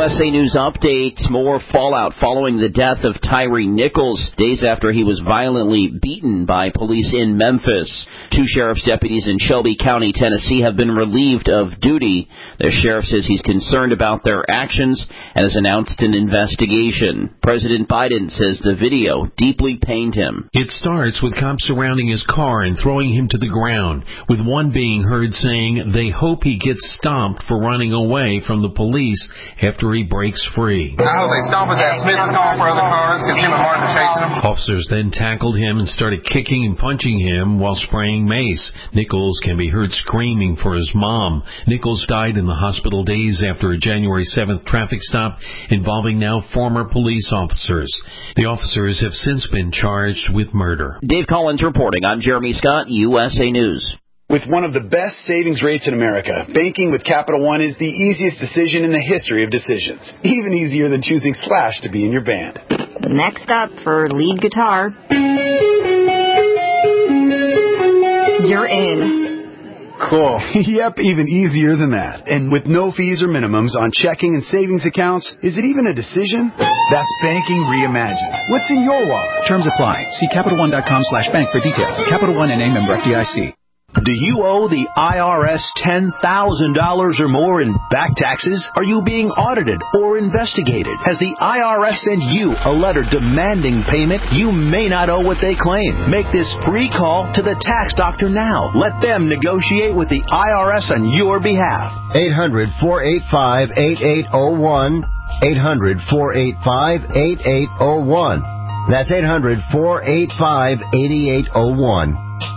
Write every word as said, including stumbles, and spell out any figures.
S A News update. More fallout following the death of Tyree Nichols days after he was violently beaten by police in Memphis. Two sheriff's deputies in Shelby County, Tennessee, have been relieved of duty. The sheriff says he's concerned about their actions and has announced an investigation. President Biden says the video deeply pained him. It starts with cops surrounding his car and throwing him to the ground, with one being heard saying they hope he gets stomped for running away from the police after he breaks free. I hope they stop us at Smith is calling for other cars because him and Martin are chasing him. Officers then tackled him and started kicking and punching him while spraying mace. Nichols can be heard screaming for his mom. Nichols died in the hospital days after a January seventh traffic stop involving now former police officers. The officers have since been charged with murder. Dave Collins reporting. I'm Jeremy Scott, U S A News. With one of the best savings rates in America, banking with Capital One is the easiest decision in the history of decisions. Even easier than choosing Slash to be in your band. Next up for lead guitar. You're in. Cool. Yep, even easier than that. And with no fees or minimums on checking and savings accounts, is it even a decision? That's banking reimagined. What's in your wallet? Terms apply. See CapitalOne.com slash bank for details. Capital One N A member F D I C. Do you owe the I R S ten thousand dollars or more in back taxes? Are you being audited or investigated? Has the I R S sent you a letter demanding payment? You may not owe what they claim. Make this free call to the tax doctor now. Let them negotiate with the I R S on your behalf. eight hundred, four eight five, eight eight zero one. eight hundred, four eight five, eight eight zero one. That's eight hundred, four eight five, eight eight zero one.